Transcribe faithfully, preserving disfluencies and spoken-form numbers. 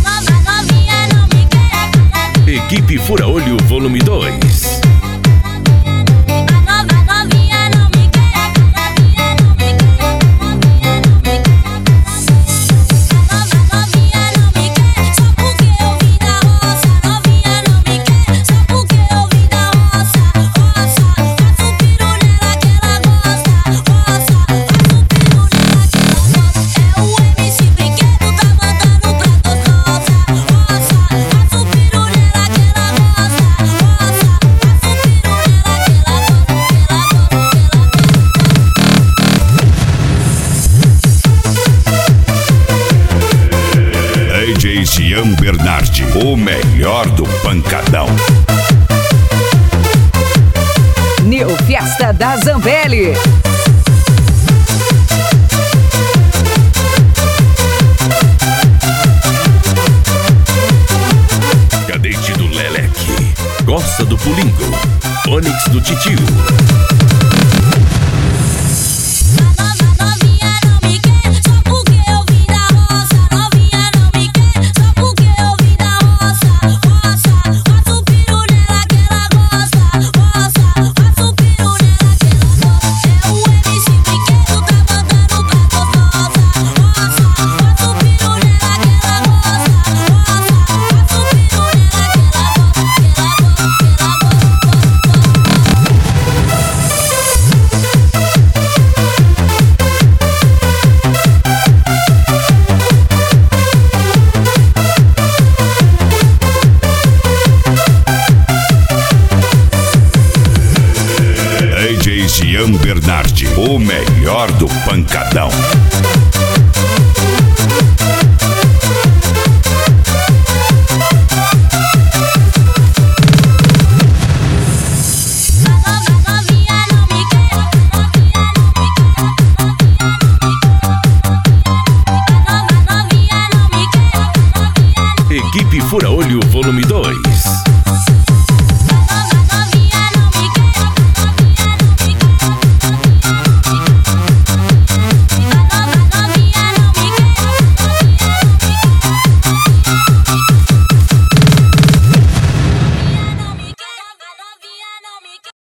Equipe Fura Olho Volume dois. D J Jean Bernardi, o melhor do pancadão. New Fiesta da Zambelli. Cadete do Leleque, Costa do Pulingo, Onix do Titio. D J Jean Bernardi, o melhor do pancadão. Equipe Fura Olho Volume dois.